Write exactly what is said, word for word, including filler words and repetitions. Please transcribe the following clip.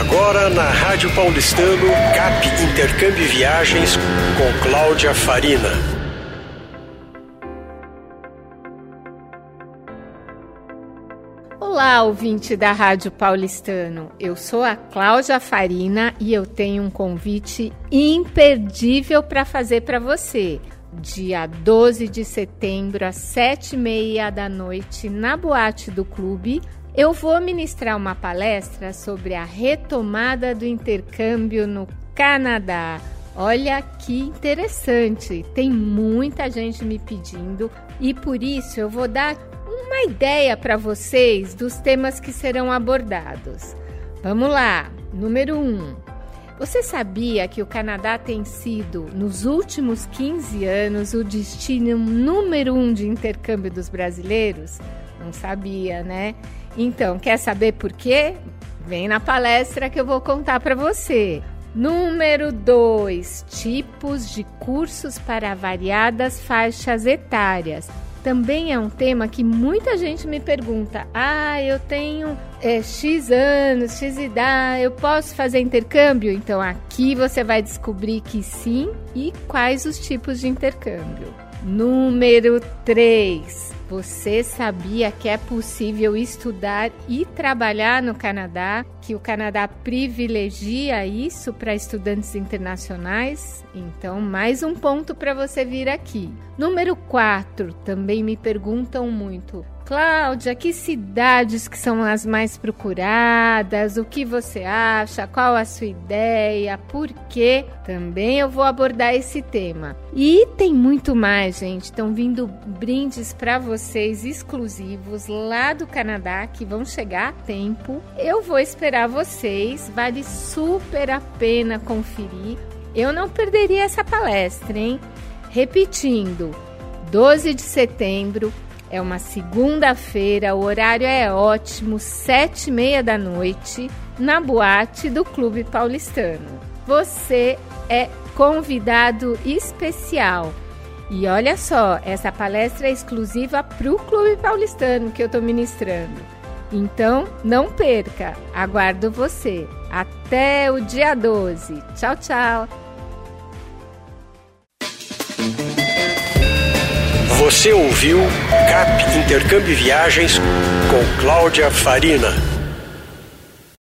Agora na Rádio Paulistano, Cap Intercâmbio e Viagens com Cláudia Farina. Olá, ouvinte da Rádio Paulistano. Eu sou a Cláudia Farina e eu tenho um convite imperdível para fazer para você. Dia doze de setembro, às sete e meia da noite, na Boate do Clube, eu vou ministrar uma palestra sobre a retomada do intercâmbio no Canadá. Olha que interessante, tem muita gente me pedindo e por isso eu vou dar uma ideia para vocês dos temas que serão abordados. Vamos lá, número um. Você sabia que o Canadá tem sido, nos últimos quinze anos, o destino número um de intercâmbio dos brasileiros? Não sabia, né? Então, quer saber por quê? Vem na palestra que eu vou contar para você. Número dois. Tipos de cursos para variadas faixas etárias. Também é um tema que muita gente me pergunta. Ah, eu tenho é, X anos, X idade, eu posso fazer intercâmbio? Então aqui você vai descobrir que sim e quais os tipos de intercâmbio. Número três. Você sabia que é possível estudar e trabalhar no Canadá? Que o Canadá privilegia isso para estudantes internacionais? Então, mais um ponto para você vir aqui. Número quatro. Também me perguntam muito. Cláudia, que cidades que são as mais procuradas? O que você acha? Qual a sua ideia? Por quê? Também eu vou abordar esse tema. E tem muito mais, gente. Estão vindo brindes para vocês exclusivos lá do Canadá que vão chegar a tempo. Eu vou esperar vocês. Vale super a pena conferir. Eu não perderia essa palestra, hein? Repetindo, doze de setembro. É uma segunda-feira, o horário é ótimo, sete e meia da noite, na Boate do Clube Paulistano. Você é convidado especial. E olha só, essa palestra é exclusiva para o Clube Paulistano que eu estou ministrando. Então, não perca, aguardo você. Até o dia doze. Tchau, tchau. Você ouviu Cap Intercâmbio e Viagens com Cláudia Farina.